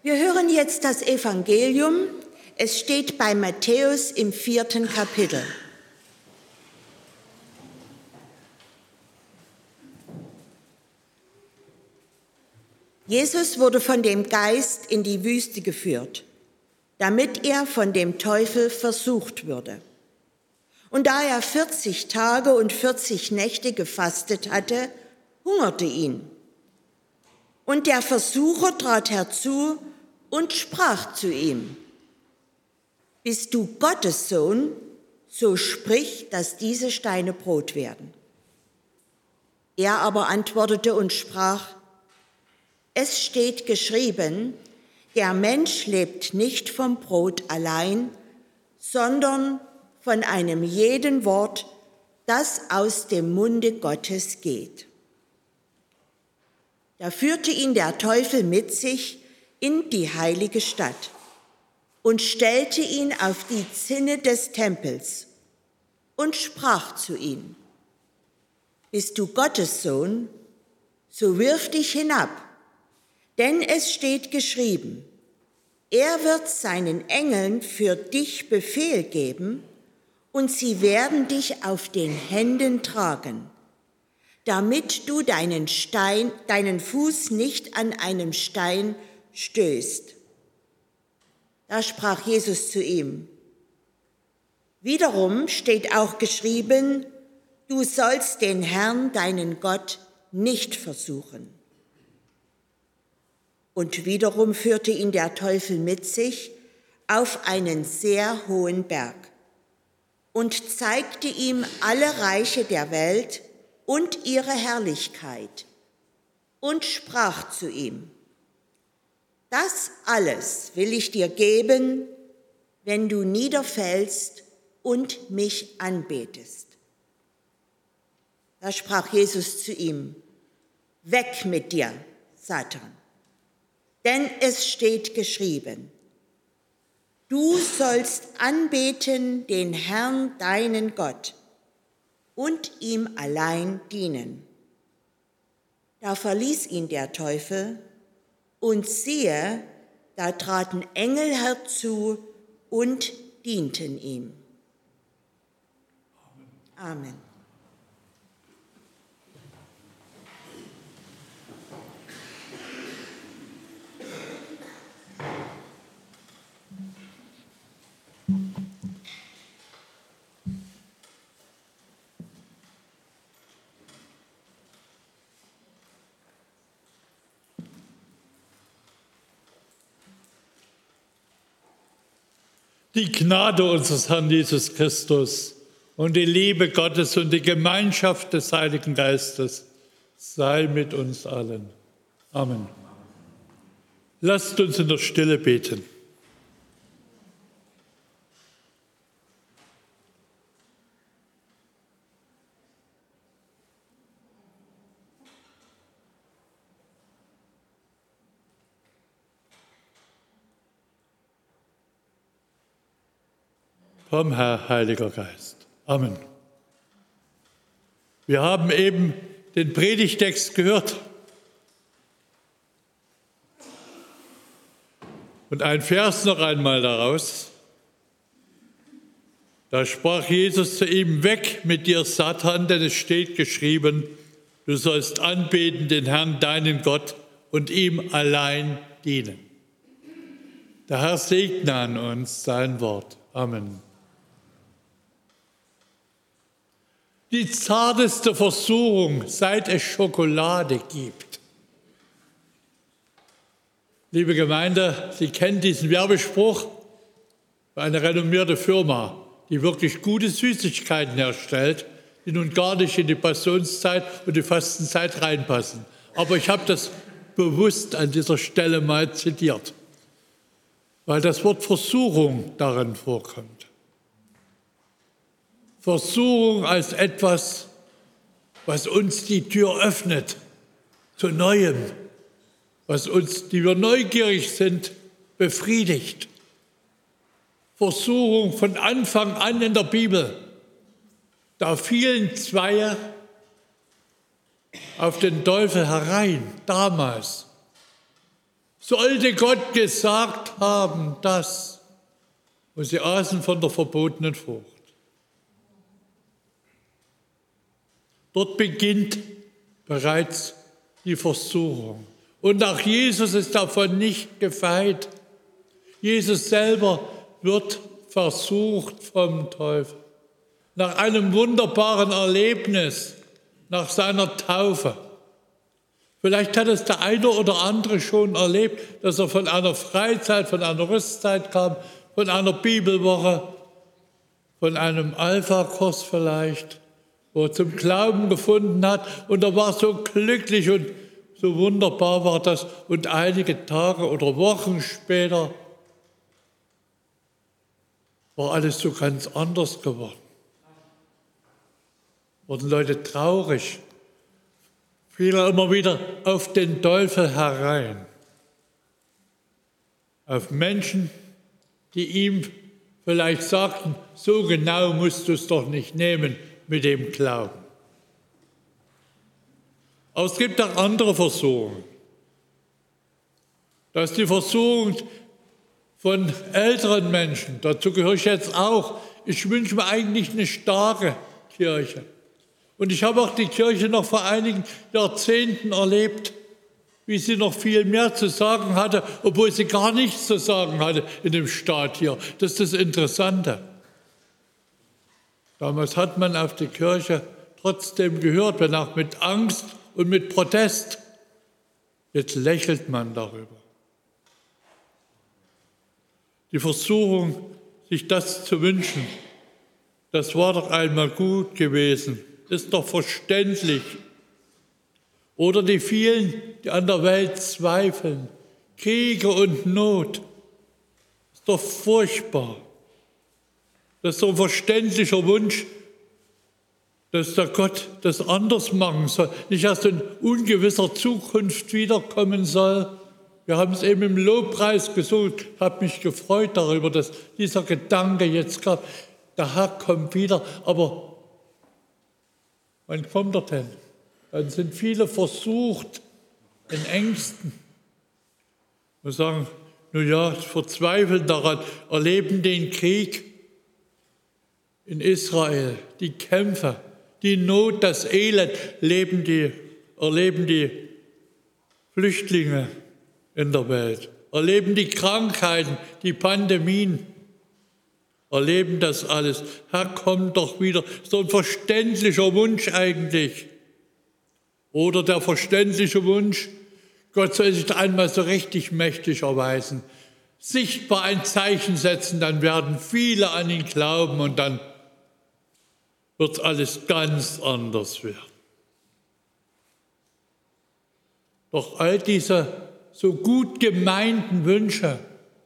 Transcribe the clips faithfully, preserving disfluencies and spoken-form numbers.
Wir hören jetzt das Evangelium. Es steht bei Matthäus im vierten Kapitel. Jesus wurde von dem Geist in die Wüste geführt, damit er von dem Teufel versucht würde. Und da er vierzig Tage und vierzig Nächte gefastet hatte, hungerte ihn. Und der Versucher trat herzu und sprach zu ihm: Bist du Gottes Sohn, so sprich, dass diese Steine Brot werden. Er aber antwortete und sprach: Es steht geschrieben, der Mensch lebt nicht vom Brot allein, sondern von einem jeden Wort, das aus dem Munde Gottes geht. Da führte ihn der Teufel mit sich in die heilige Stadt und stellte ihn auf die Zinne des Tempels und sprach zu ihm: Bist du Gottes Sohn, so wirf dich hinab, denn es steht geschrieben, er wird seinen Engeln für dich Befehl geben, und sie werden dich auf den Händen tragen, damit du deinen Stein, deinen Fuß nicht an einem Stein stößt. Da sprach Jesus zu ihm: Wiederum steht auch geschrieben, du sollst den Herrn, deinen Gott, nicht versuchen. Und wiederum führte ihn der Teufel mit sich auf einen sehr hohen Berg und zeigte ihm alle Reiche der Welt und ihre Herrlichkeit und sprach zu ihm: Das alles will ich dir geben, wenn du niederfällst und mich anbetest. Da sprach Jesus zu ihm: Weg mit dir, Satan, denn es steht geschrieben, du sollst anbeten den Herrn, deinen Gott, und ihm allein dienen. Da verließ ihn der Teufel, und siehe, da traten Engel herzu und dienten ihm. Amen. Die Gnade unseres Herrn Jesus Christus und die Liebe Gottes und die Gemeinschaft des Heiligen Geistes sei mit uns allen. Amen. Lasst uns in der Stille beten. Komm, Herr, Heiliger Geist. Amen. Wir haben eben den Predigtext gehört. Und ein Vers noch einmal daraus. Da sprach Jesus zu ihm: Weg mit dir, Satan, denn es steht geschrieben, du sollst anbeten den Herrn, deinen Gott, und ihm allein dienen. Der Herr segne an uns sein Wort. Amen. Die zarteste Versuchung, seit es Schokolade gibt. Liebe Gemeinde, Sie kennen diesen Werbespruch für eine renommierte Firma, die wirklich gute Süßigkeiten herstellt, die nun gar nicht in die Passionszeit und die Fastenzeit reinpassen. Aber ich habe das bewusst an dieser Stelle mal zitiert, weil das Wort Versuchung darin vorkommt. Versuchung als etwas, was uns die Tür öffnet zu Neuem, was uns, die wir neugierig sind, befriedigt. Versuchung von Anfang an in der Bibel. Da fielen zwei auf den Teufel herein, damals. sollte Gott gesagt haben, das. Und sie aßen von der verbotenen Frucht. Dort beginnt bereits die Versuchung. Und auch Jesus ist davon nicht gefeit. Jesus selber wird versucht vom Teufel. Nach einem wunderbaren Erlebnis, nach seiner Taufe. Vielleicht hat es der eine oder andere schon erlebt, dass er von einer Freizeit, von einer Rüstzeit kam, von einer Bibelwoche, von einem Alpha-Kurs vielleicht, wo er zum Glauben gefunden hat. Und er war so glücklich und so wunderbar war das. Und einige Tage oder Wochen später war alles so ganz anders geworden. Wurden Leute traurig, fielen immer wieder auf den Teufel herein. Auf Menschen, die ihm vielleicht sagten, so genau musst du es doch nicht nehmen mit dem Glauben. Aber es gibt auch andere Versuchungen. Das ist die Versuchung von älteren Menschen. Dazu gehöre ich jetzt auch. Ich wünsche mir eigentlich eine starke Kirche. Und ich habe auch die Kirche noch vor einigen Jahrzehnten erlebt, wie sie noch viel mehr zu sagen hatte, obwohl sie gar nichts zu sagen hatte in dem Staat hier. Das ist das Interessante. Damals hat man auf die Kirche trotzdem gehört, wenn auch mit Angst und mit Protest. Jetzt lächelt man darüber. Die Versuchung, sich das zu wünschen, das war doch einmal gut gewesen, ist doch verständlich. Oder die vielen, die an der Welt zweifeln, Kriege und Not, ist doch furchtbar. Das ist so ein verständlicher Wunsch, dass der Gott das anders machen soll, nicht erst in ungewisser Zukunft wiederkommen soll. Wir haben es eben im Lobpreis gesucht, habe mich gefreut darüber, dass dieser Gedanke jetzt kam. Der Herr kommt wieder, aber wann kommt er denn? Dann sind viele versucht, in Ängsten. Wir sagen, nun ja, verzweifeln daran, erleben den Krieg in Israel, die Kämpfe, die Not, das Elend, leben die, erleben die Flüchtlinge in der Welt, erleben die Krankheiten, die Pandemien, erleben das alles. Herr, komm doch wieder. So ein verständlicher Wunsch eigentlich. Oder der verständliche Wunsch, Gott soll sich einmal so richtig mächtig erweisen, sichtbar ein Zeichen setzen, dann werden viele an ihn glauben und dann wird alles ganz anders werden. Doch all diese so gut gemeinten Wünsche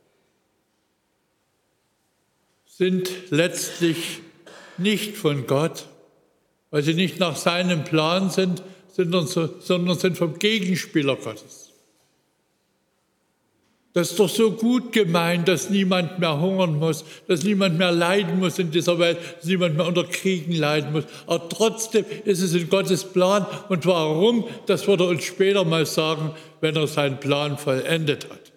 sind letztlich nicht von Gott, weil sie nicht nach seinem Plan sind, sondern sind vom Gegenspieler Gottes. Das ist doch so gut gemeint, dass niemand mehr hungern muss, dass niemand mehr leiden muss in dieser Welt, dass niemand mehr unter Kriegen leiden muss. Aber trotzdem ist es in Gottes Plan. Und warum, das wird er uns später mal sagen, wenn er seinen Plan vollendet hat.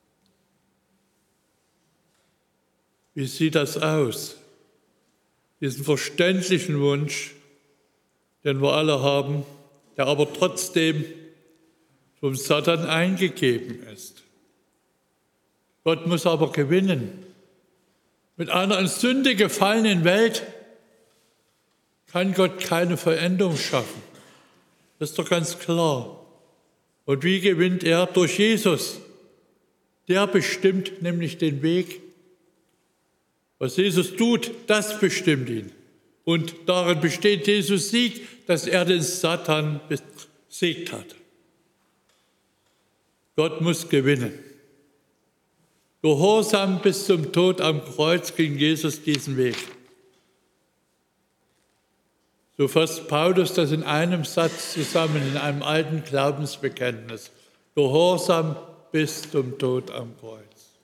Wie sieht das aus? Diesen verständlichen Wunsch, den wir alle haben, der aber trotzdem vom Satan eingegeben ist. Gott muss aber gewinnen. Mit einer in Sünde gefallenen Welt kann Gott keine Vollendung schaffen. Das ist doch ganz klar. Und wie gewinnt er? Durch Jesus. Der bestimmt nämlich den Weg. Was Jesus tut, das bestimmt ihn. Und darin besteht Jesus Sieg, dass er den Satan besiegt hat. Gott muss gewinnen. Gehorsam bis zum Tod am Kreuz ging Jesus diesen Weg. So fasst Paulus das in einem Satz zusammen, in einem alten Glaubensbekenntnis. Gehorsam bis zum Tod am Kreuz.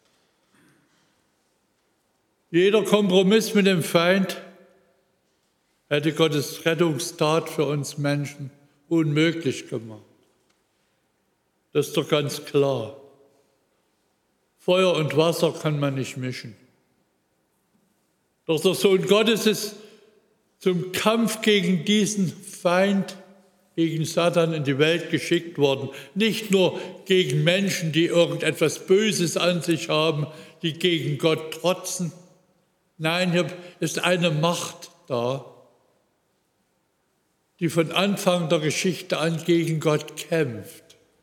Jeder Kompromiss mit dem Feind hätte Gottes Rettungstat für uns Menschen unmöglich gemacht. Das ist doch ganz klar. Feuer und Wasser kann man nicht mischen. Doch der Sohn Gottes ist zum Kampf gegen diesen Feind, gegen Satan in die Welt geschickt worden. Nicht nur gegen Menschen, die irgendetwas Böses an sich haben, die gegen Gott trotzen. Nein, hier ist eine Macht da, die von Anfang der Geschichte an gegen Gott kämpft.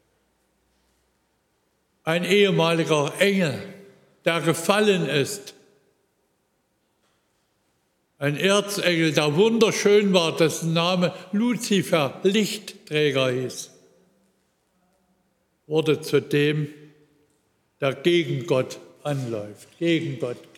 Ein ehemaliger Engel, der gefallen ist. Ein Erzengel, der wunderschön war, dessen Name Luzifer, Lichtträger hieß, wurde zu dem, der gegen Gott anläuft, gegen Gott kämpft.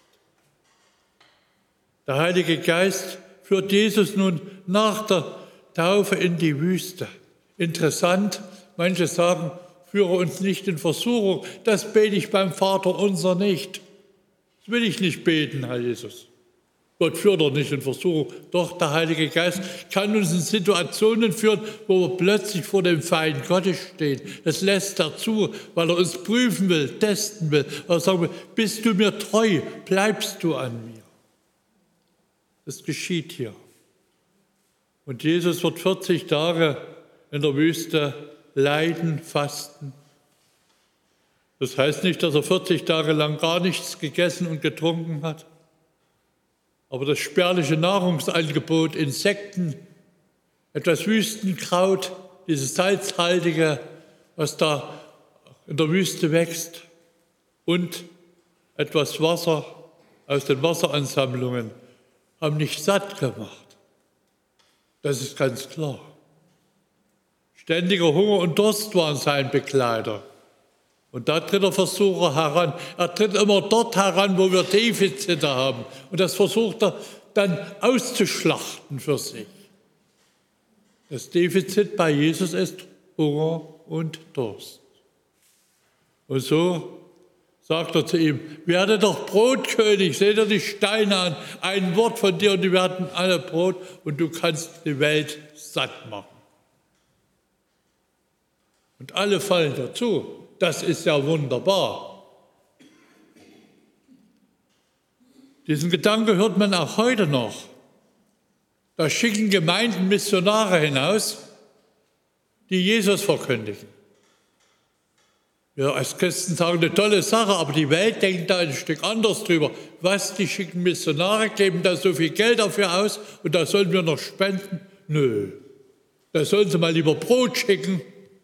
Der Heilige Geist führt Jesus nun nach der Taufe in die Wüste. Interessant, manche sagen, führe uns nicht in Versuchung, das bete ich beim Vater unser nicht. Das will ich nicht beten, Herr Jesus. Gott führt doch nicht in Versuchung. Doch der Heilige Geist kann uns in Situationen führen, wo wir plötzlich vor dem Feind Gottes stehen. Das lässt er zu, weil er uns prüfen will, testen will. Er sagt, bist du mir treu, bleibst du an mir. Das geschieht hier. Und Jesus wird vierzig Tage in der Wüste leiden, fasten. Das heißt nicht, dass er vierzig Tage lang gar nichts gegessen und getrunken hat. Aber das spärliche Nahrungsangebot, Insekten, etwas Wüstenkraut, dieses salzhaltige, was da in der Wüste wächst, und etwas Wasser aus den Wasseransammlungen, haben nicht satt gemacht. Das ist ganz klar. Ständiger Hunger und Durst waren sein Begleiter. Und da tritt der Versucher heran. Er tritt immer dort heran, wo wir Defizite haben. Und das versucht er dann auszuschlachten für sich. Das Defizit bei Jesus ist Hunger und Durst. Und so sagt er zu ihm, werde doch Brotkönig, seht ihr die Steine an, ein Wort von dir und die werden alle Brot und du kannst die Welt satt machen. Und alle fallen dazu. Das ist ja wunderbar. Diesen Gedanke hört man auch heute noch. Da schicken Gemeinden Missionare hinaus, die Jesus verkündigen. Wir als Christen sagen, eine tolle Sache, aber die Welt denkt da ein Stück anders drüber. Was, die schicken Missionare, geben da so viel Geld dafür aus und da sollen wir noch spenden? Nö, da sollen sie mal lieber Brot schicken.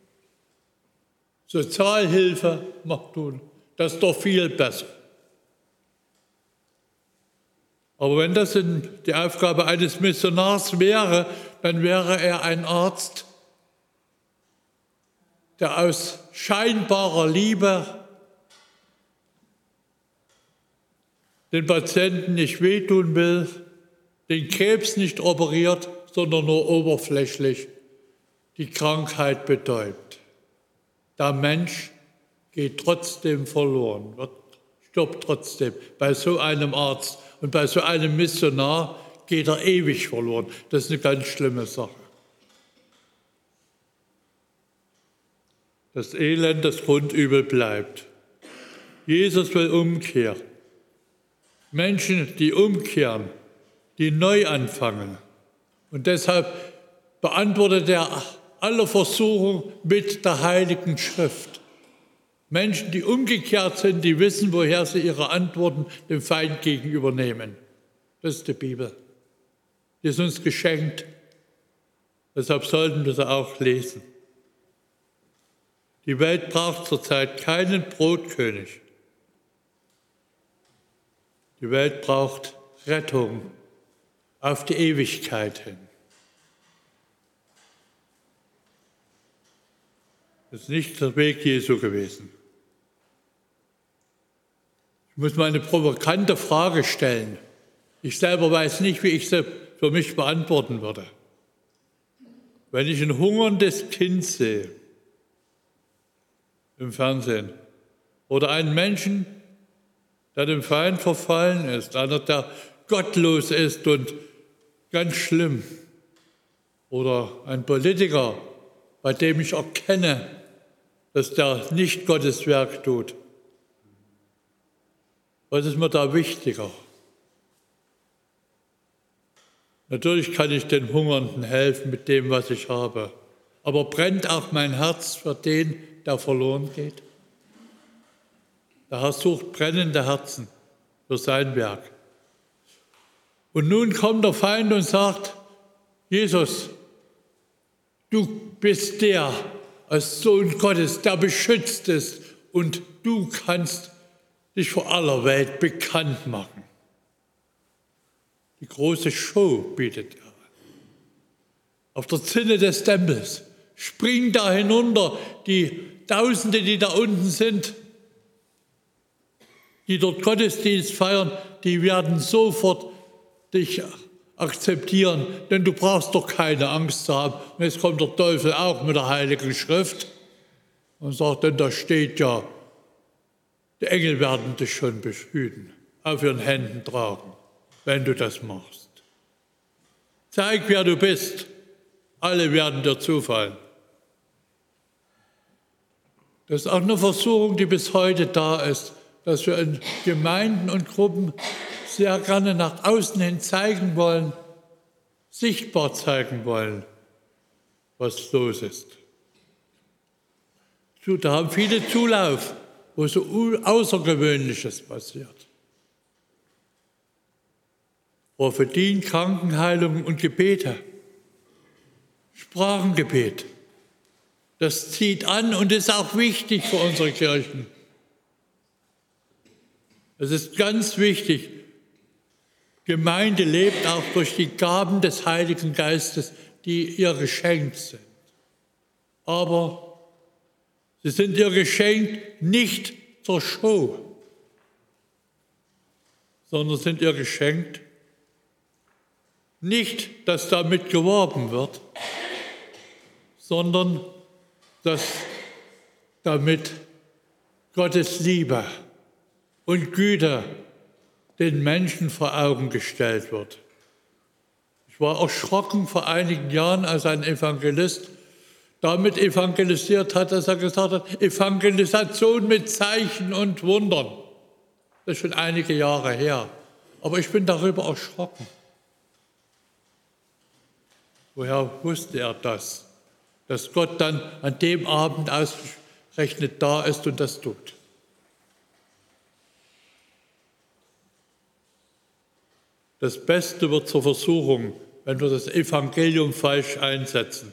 Sozialhilfe macht tun, das ist doch viel besser. Aber wenn das die Aufgabe eines Missionars wäre, dann wäre er ein Arzt, der aus scheinbarer Liebe den Patienten nicht wehtun will, den Krebs nicht operiert, sondern nur oberflächlich die Krankheit betäubt. Der Mensch geht trotzdem verloren, wird, stirbt trotzdem. Bei so einem Arzt und bei so einem Missionar geht er ewig verloren. Das ist eine ganz schlimme Sache. Das Elend, das Grundübel bleibt. Jesus will Umkehr. Menschen, die umkehren, die neu anfangen. Und deshalb beantwortet er alle Versuchung mit der Heiligen Schrift. Menschen, die umgekehrt sind, die wissen, woher sie ihre Antworten dem Feind gegenüber nehmen. Das ist die Bibel. Die ist uns geschenkt. Deshalb sollten wir sie auch lesen. Die Welt braucht zurzeit keinen Brotkönig. Die Welt braucht Rettung auf die Ewigkeit hin. Das ist nicht der Weg Jesu gewesen. Ich muss mal eine provokante Frage stellen. Ich selber weiß nicht, wie ich sie für mich beantworten würde. Wenn ich ein hungerndes Kind sehe im Fernsehen oder einen Menschen, der dem Feind verfallen ist, einer, der gottlos ist und ganz schlimm, oder ein Politiker, bei dem ich erkenne, dass der nicht Gottes Werk tut, Was ist mir da wichtiger? Natürlich kann ich den Hungernden helfen mit dem, was ich habe. Aber brennt auch mein Herz für den, der verloren geht? Der Herr sucht brennende Herzen für sein Werk. Und nun kommt der Feind und sagt, Jesus, du bist der als Sohn Gottes, der beschützt ist und du kannst dich vor aller Welt bekannt machen. Die große Show bietet er an. Auf der Zinne des Tempels springen da hinunter die Tausende, die da unten sind, die dort Gottesdienst feiern, die werden sofort dich akzeptieren, denn du brauchst doch keine Angst zu haben. Und jetzt kommt der Teufel auch mit der Heiligen Schrift und sagt, denn da steht ja, die Engel werden dich schon behüten, auf ihren Händen tragen, wenn du das machst. Zeig, wer du bist. Alle werden dir zufallen. Das ist auch eine Versuchung, die bis heute da ist, dass wir in Gemeinden und Gruppen sehr gerne nach außen hin zeigen wollen, sichtbar zeigen wollen, was los ist. Da haben viele Zulauf, wo so Außergewöhnliches passiert. Prophetien, Krankenheilung und Gebete, Sprachengebet. Das zieht an und ist auch wichtig für unsere Kirchen. Es ist ganz wichtig. Gemeinde lebt auch durch die Gaben des Heiligen Geistes, die ihr geschenkt sind. Aber sie sind ihr geschenkt nicht zur Show, sondern sind ihr geschenkt nicht, dass damit geworben wird, sondern dass damit Gottes Liebe und Güte den Menschen vor Augen gestellt wird. Ich war erschrocken vor einigen Jahren, als ein Evangelist damit evangelisiert hat, dass er gesagt hat, Evangelisation mit Zeichen und Wundern. Das ist schon einige Jahre her. Aber ich bin darüber erschrocken. Woher wusste er das? Dass Gott dann an dem Abend ausgerechnet da ist und das tut. Das Beste wird zur Versuchung, wenn wir das Evangelium falsch einsetzen.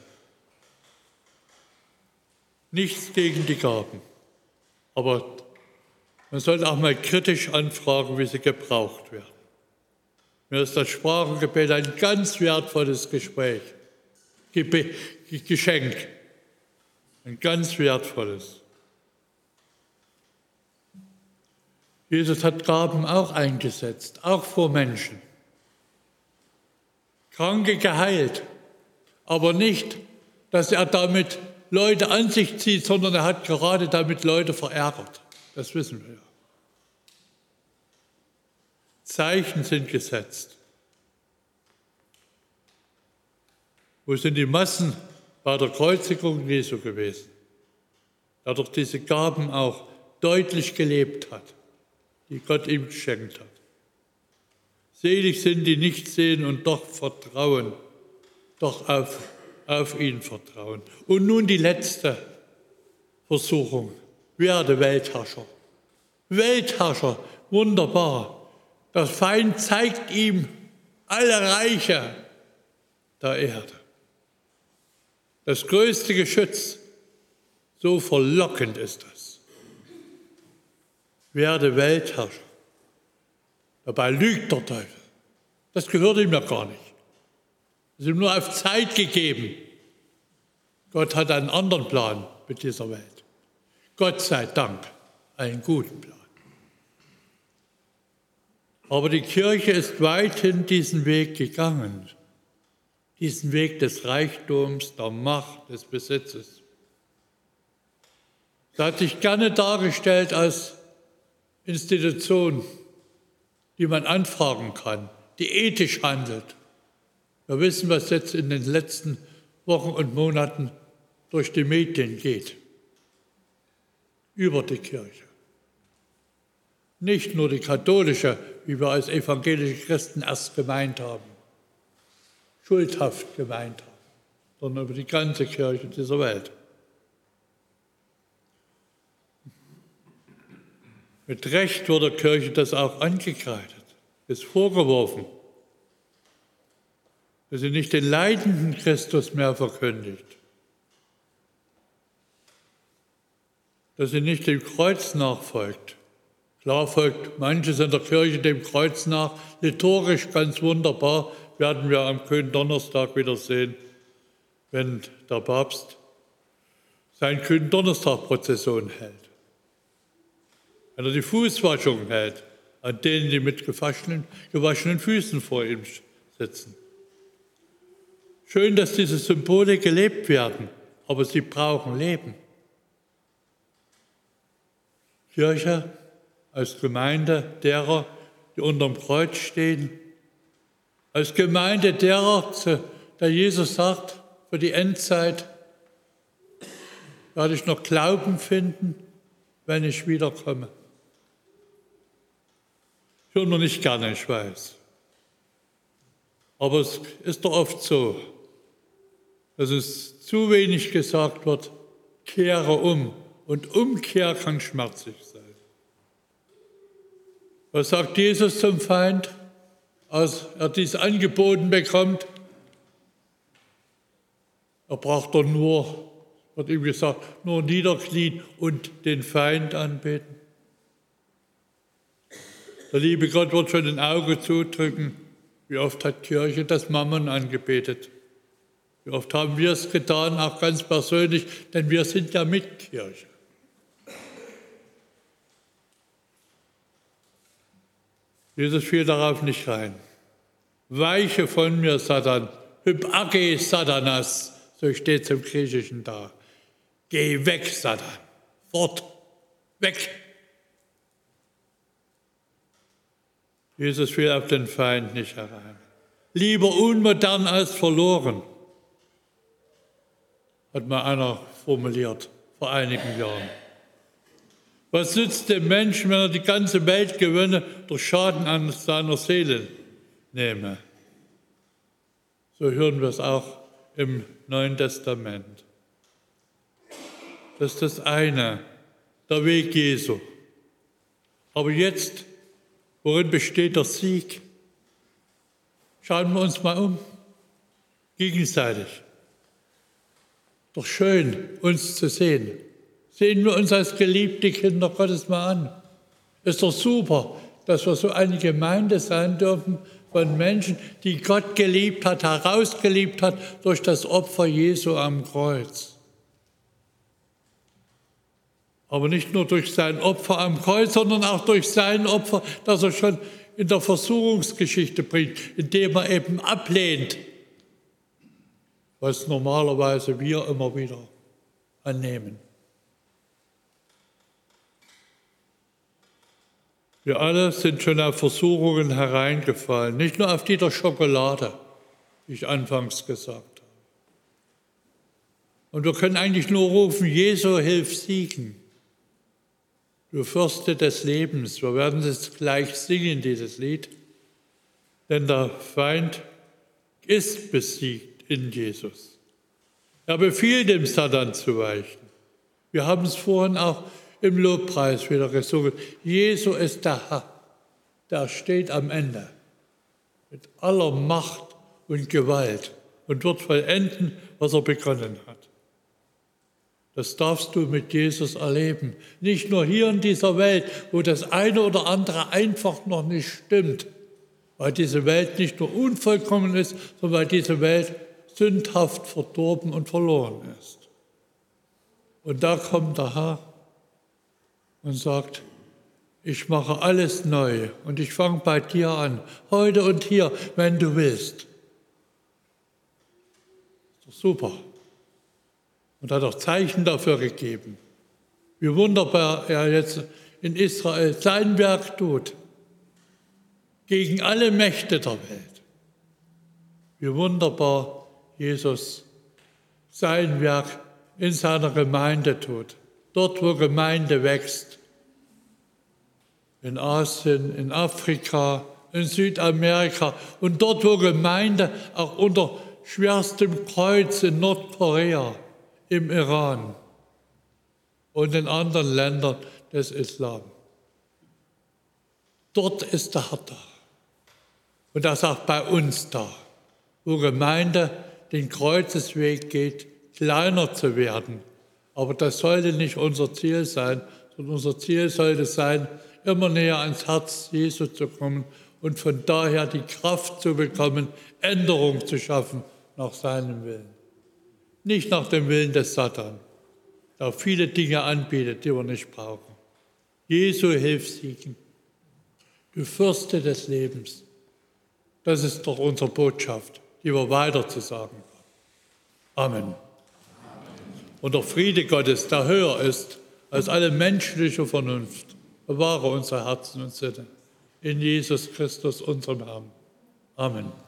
Nichts gegen die Gaben, aber man sollte auch mal kritisch anfragen, wie sie gebraucht werden. Mir ist das Sprachengebet ein ganz wertvolles Gespräch, Gebe, Geschenk, ein ganz wertvolles. Jesus hat Gaben auch eingesetzt, auch vor Menschen. Kranke geheilt, aber nicht, dass er damit Leute an sich zieht, sondern er hat gerade damit Leute verärgert. Das wissen wir ja. Zeichen sind gesetzt. Wo sind die Massen bei der Kreuzigung Jesu gewesen? Der durch diese Gaben auch deutlich gelebt hat, die Gott ihm geschenkt hat. Selig sind, die nicht sehen und doch vertrauen, doch auf, auf ihn vertrauen. Und nun die letzte Versuchung. Werde Weltherrscher. Weltherrscher, wunderbar. Der Feind zeigt ihm alle Reiche der Erde. Das größte Geschütz, so verlockend ist das. Werde Weltherrscher. Dabei lügt der Teufel. Das gehört ihm ja gar nicht. Es ist ihm nur auf Zeit gegeben. Gott hat einen anderen Plan mit dieser Welt. Gott sei Dank einen guten Plan. Aber die Kirche ist weithin diesen Weg gegangen. Diesen Weg des Reichtums, der Macht, des Besitzes. Sie hat sich gerne dargestellt als Institution, die man anfragen kann, die ethisch handelt. Wir wissen, was jetzt in den letzten Wochen und Monaten durch die Medien geht, über die Kirche. Nicht nur die katholische, wie wir als evangelische Christen erst gemeint haben, schuldhaft gemeint haben, sondern über die ganze Kirche dieser Welt. Mit Recht wird der Kirche das auch angekreidet, ist vorgeworfen, dass sie nicht den leidenden Christus mehr verkündigt, dass sie nicht dem Kreuz nachfolgt. Klar folgt manches in der Kirche dem Kreuz nach, liturgisch ganz wunderbar, werden wir am Gründonnerstag wieder sehen, wenn der Papst seine Gründonnerstag-Prozession hält. Wenn er die Fußwaschung hält, an denen die mit gewaschenen, gewaschenen Füßen vor ihm sitzen. Schön, dass diese Symbole gelebt werden, aber sie brauchen Leben. Kirche als Gemeinde derer, die unterm Kreuz stehen, als Gemeinde derer, der Jesus sagt, für die Endzeit werde ich noch Glauben finden, wenn ich wiederkomme. Ich höre mir nicht gerne, ich weiß. Aber es ist doch oft so, dass es zu wenig gesagt wird, kehre um. Und Umkehr kann schmerzlich sein. Was sagt Jesus zum Feind, als er dies angeboten bekommt? Er braucht doch nur, wird ihm gesagt, nur niederknien und den Feind anbeten. Der liebe Gott wird schon ein Auge zudrücken. Wie oft hat Kirche das Mammon angebetet? Wie oft haben wir es getan, auch ganz persönlich, denn wir sind ja Mitkirche. Jesus fiel darauf nicht rein. Weiche von mir, Satan, hypage Satanas, so steht es im Griechischen da. Geh weg, Satan, fort, weg. Jesus fiel auf den Feind nicht herein. Lieber unmodern als verloren, hat mal einer formuliert vor einigen Jahren. Was nützt dem Menschen, wenn er die ganze Welt gewönne, durch Schaden an seiner Seele nehme? So hören wir es auch im Neuen Testament. Das ist das eine, der Weg Jesu. Aber jetzt, worin besteht der Sieg? Schauen wir uns mal um, gegenseitig. Doch schön, uns zu sehen. Sehen wir uns als geliebte Kinder Gottes mal an. Ist doch super, dass wir so eine Gemeinde sein dürfen von Menschen, die Gott geliebt hat, herausgeliebt hat durch das Opfer Jesu am Kreuz. Aber nicht nur durch sein Opfer am Kreuz, sondern auch durch sein Opfer, das er schon in der Versuchungsgeschichte bringt, indem er eben ablehnt, was normalerweise wir immer wieder annehmen. Wir alle sind schon auf Versuchungen hereingefallen, nicht nur auf die der Schokolade, wie ich anfangs gesagt habe. Und wir können eigentlich nur rufen, Jesu, hilf siegen. Du Fürste des Lebens, wir werden es gleich singen, dieses Lied, denn der Feind ist besiegt in Jesus. Er befiehlt dem Satan zu weichen. Wir haben es vorhin auch im Lobpreis wieder gesungen. Jesu ist der Herr, der steht am Ende mit aller Macht und Gewalt und wird vollenden, was er begonnen hat. Das darfst du mit Jesus erleben. Nicht nur hier in dieser Welt, wo das eine oder andere einfach noch nicht stimmt, weil diese Welt nicht nur unvollkommen ist, sondern weil diese Welt sündhaft verdorben und verloren ist. Und da kommt der Herr und sagt, ich mache alles neu und ich fange bei dir an, heute und hier, wenn du willst. Ist doch super. Und hat auch Zeichen dafür gegeben, wie wunderbar er jetzt in Israel sein Werk tut, gegen alle Mächte der Welt. Wie wunderbar Jesus sein Werk in seiner Gemeinde tut, dort wo Gemeinde wächst, in Asien, in Afrika, in Südamerika und dort, wo Gemeinde auch unter schwerstem Kreuz in Nordkorea, im Iran und in anderen Ländern des Islam. Dort ist der Herr da. Und das ist auch bei uns da, wo Gemeinde den Kreuzesweg geht, kleiner zu werden. Aber das sollte nicht unser Ziel sein, sondern unser Ziel sollte sein, immer näher ans Herz Jesu zu kommen und von daher die Kraft zu bekommen, Änderung zu schaffen nach seinem Willen. Nicht nach dem Willen des Satan, der viele Dinge anbietet, die wir nicht brauchen. Jesu Hilfssiegen, du Fürste des Lebens, das ist doch unsere Botschaft, die wir weiter zu sagen haben. Amen. Und der Friede Gottes, der höher ist als alle menschliche Vernunft, bewahre unsere Herzen und Sinne in Jesus Christus, unserem Herrn. Amen.